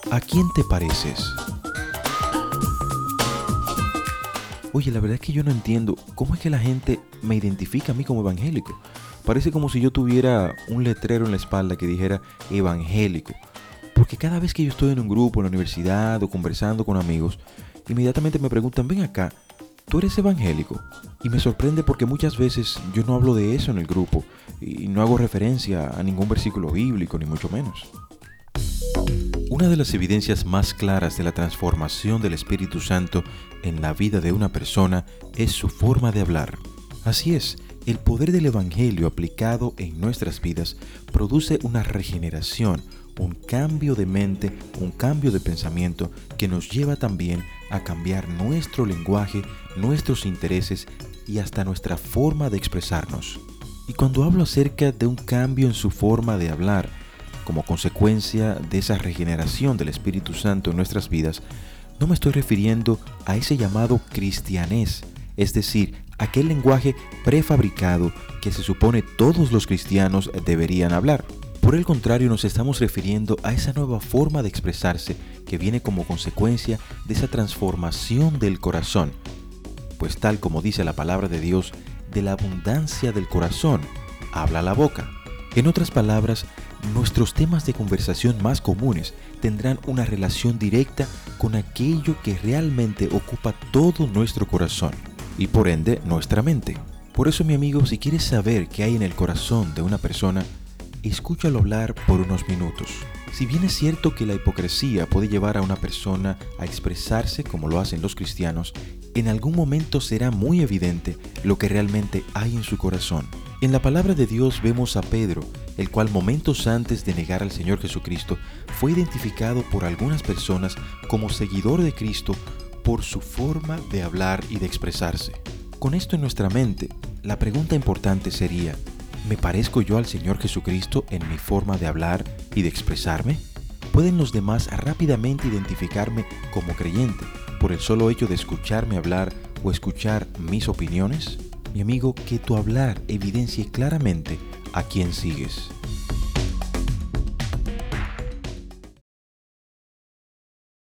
¿A quién te pareces? Oye, la verdad es que yo no entiendo cómo es que la gente me identifica a mí como evangélico. Parece como si yo tuviera un letrero en la espalda que dijera evangélico. Porque cada vez que yo estoy en un grupo, en la universidad o conversando con amigos, inmediatamente me preguntan, ven acá, ¿tú eres evangélico? Y me sorprende porque muchas veces yo no hablo de eso en el grupo y no hago referencia a ningún versículo bíblico, ni mucho menos. Una de las evidencias más claras de la transformación del Espíritu Santo en la vida de una persona es su forma de hablar. Así es, el poder del Evangelio aplicado en nuestras vidas produce una regeneración, un cambio de mente, un cambio de pensamiento que nos lleva también a cambiar nuestro lenguaje, nuestros intereses y hasta nuestra forma de expresarnos. Y cuando hablo acerca de un cambio en su forma de hablar, como consecuencia de esa regeneración del Espíritu Santo en nuestras vidas, no me estoy refiriendo a ese llamado cristianés, es decir, aquel lenguaje prefabricado que se supone todos los cristianos deberían hablar. Por el contrario, nos estamos refiriendo a esa nueva forma de expresarse que viene como consecuencia de esa transformación del corazón. Pues tal como dice la palabra de Dios, de la abundancia del corazón habla la boca. En otras palabras, nuestros temas de conversación más comunes tendrán una relación directa con aquello que realmente ocupa todo nuestro corazón y por ende nuestra mente. Por eso, mi amigo, si quieres saber qué hay en el corazón de una persona, escúchalo hablar por unos minutos. Si bien es cierto que la hipocresía puede llevar a una persona a expresarse como lo hacen los cristianos, en algún momento será muy evidente lo que realmente hay en su corazón. En la palabra de Dios vemos a Pedro, el cual momentos antes de negar al Señor Jesucristo fue identificado por algunas personas como seguidor de Cristo por su forma de hablar y de expresarse. Con esto en nuestra mente, la pregunta importante sería, ¿me parezco yo al Señor Jesucristo en mi forma de hablar y de expresarme? ¿Pueden los demás rápidamente identificarme como creyente por el solo hecho de escucharme hablar o escuchar mis opiniones? Mi amigo, que tu hablar evidencie claramente a quién sigues.